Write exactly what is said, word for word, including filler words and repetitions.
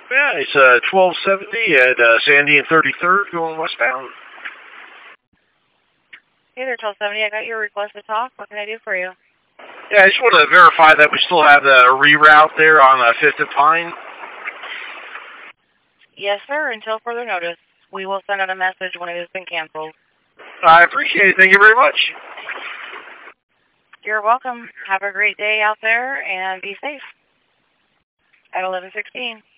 Yeah, it's uh, twelve seventy at uh, Sandy and thirty-third going westbound. Hey there, twelve seventy. I got your request to talk. What can I do for you? Yeah, I just want to verify that we still have the reroute there on uh, fifth and Pine. Yes, sir. Until further notice. We will send out a message when it has been canceled. I appreciate it. Thank you very much. You're welcome. Have a great day out there and be safe. At eleven sixteen.